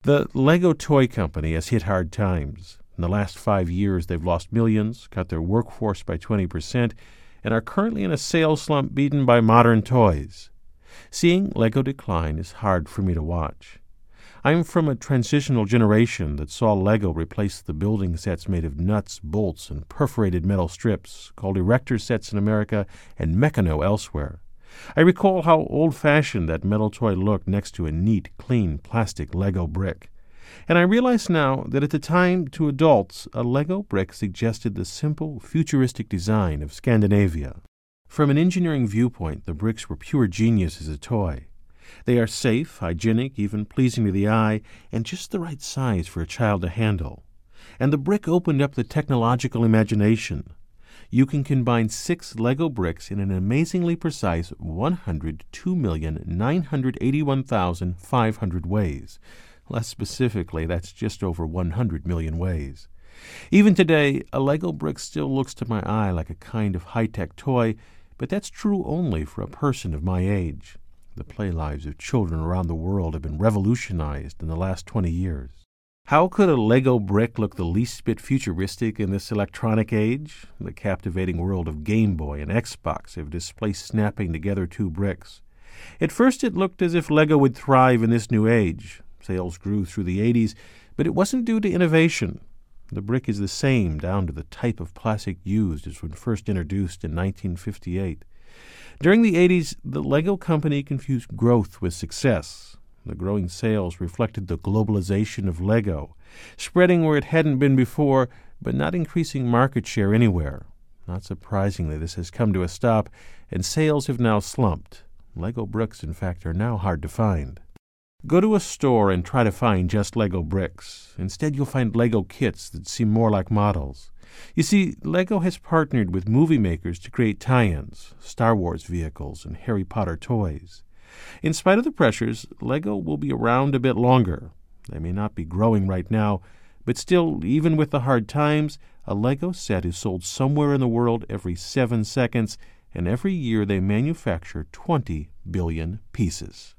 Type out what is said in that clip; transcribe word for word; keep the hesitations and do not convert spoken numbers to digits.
The Lego Toy Company has hit hard times. In the last five years, they've lost millions, cut their workforce by twenty percent, and are currently in a sales slump beaten by modern toys. Seeing Lego decline is hard for me to watch. I'm from a transitional generation that saw Lego replace the building sets made of nuts, bolts, and perforated metal strips, called erector sets in America and Meccano elsewhere. I recall how old-fashioned that metal toy looked next to a neat, clean, plastic Lego brick. And I realize now that at the time, to adults, a Lego brick suggested the simple, futuristic design of Scandinavia. From an engineering viewpoint, the bricks were pure genius as a toy. They are safe, hygienic, even pleasing to the eye, and just the right size for a child to handle. And the brick opened up the technological imagination. You can combine six Lego bricks in an amazingly precise one hundred two million nine hundred eighty-one thousand five hundred ways. Less specifically, that's just over one hundred million ways. Even today, a Lego brick still looks to my eye like a kind of high-tech toy, but that's true only for a person of my age. The play lives of children around the world have been revolutionized in the last twenty years. How could a Lego brick look the least bit futuristic in this electronic age? The captivating world of Game Boy and Xbox have displaced snapping together two bricks. At first it looked as if Lego would thrive in this new age. Sales grew through the eighties, but it wasn't due to innovation. The brick is the same down to the type of plastic used as when first introduced in nineteen fifty-eight. During the eighties, the Lego company confused growth with success. The growing sales reflected the globalization of Lego, spreading where it hadn't been before, but not increasing market share anywhere. Not surprisingly, this has come to a stop, and sales have now slumped. Lego bricks, in fact, are now hard to find. Go to a store and try to find just Lego bricks. Instead, you'll find Lego kits that seem more like models. You see, Lego has partnered with movie makers to create tie-ins, Star Wars vehicles, and Harry Potter toys. In spite of the pressures, Lego will be around a bit longer. They may not be growing right now, but still, even with the hard times, a Lego set is sold somewhere in the world every seven seconds, and every year they manufacture twenty billion pieces.